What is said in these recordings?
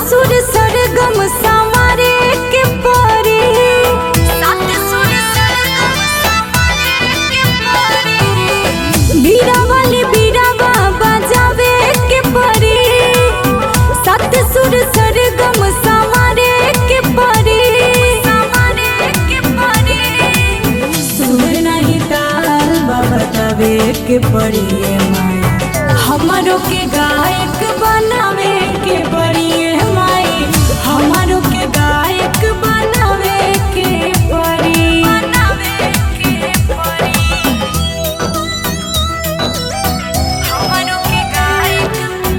सुर सरगम संवारे के परी, सात सुर सरगम संवारे के परी। बीड़ा वाली बीड़ावा बजावे के परी, सात सुर सरगम संवारे के परी, संवारे के परी। सुर नहीं ताल बतावे के परी माई, हमारो के गायक बनावे के परी माई, हमारो के गायक बनावे के परी, बनावे के परी। हमारो के गायक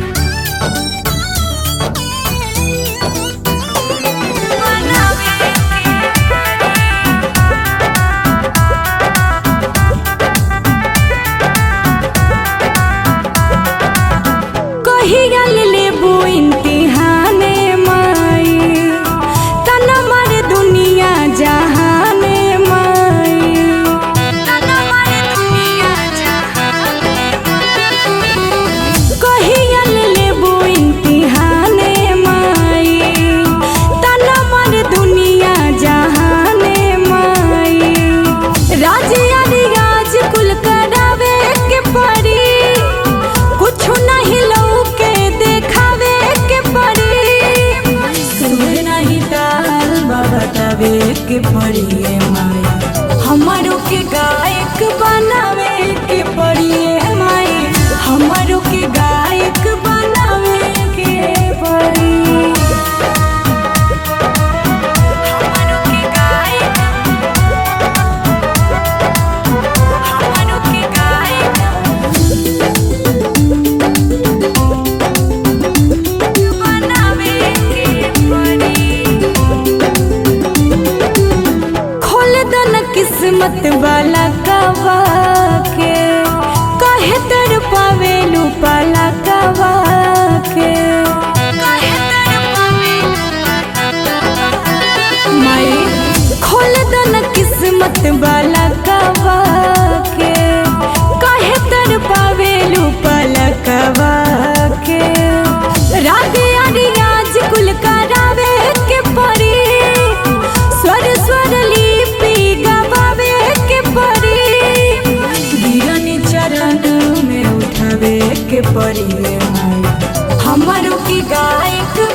बनावे के कहिया लेबू इम्तिहाने माई, तना मारे दुनिया जहाने माई, तना मारे दुनिया जहाने माई। कहिया लेबू इम्तिहाने माई, तना मारे दुनिया जहाने माई। राज रियाज कुल करावे के परी, कुछ नहीं लौके देखावे के परी। सुर नहीं ताल बतावे के परी माई, हमारो के गायक बनावे के परी माई, हमारो के गायक बनावे के परी। हमारो के गायक, हमारो के गायक बनावे के परी। खोल दन किस्मत वाला कवा के, कहे तर पावेलू पाला कवा के, कहे तर पावेलू माई। खोल दन किस्मत वाला कवा के, कहे तर पावेलू पाला कवा के। राधे रियाज कुल करावे के परी, स्वर स्वर लिपि गवावे के परी। गिरनी चरण में उठावे के परी माई, हमारो की गायक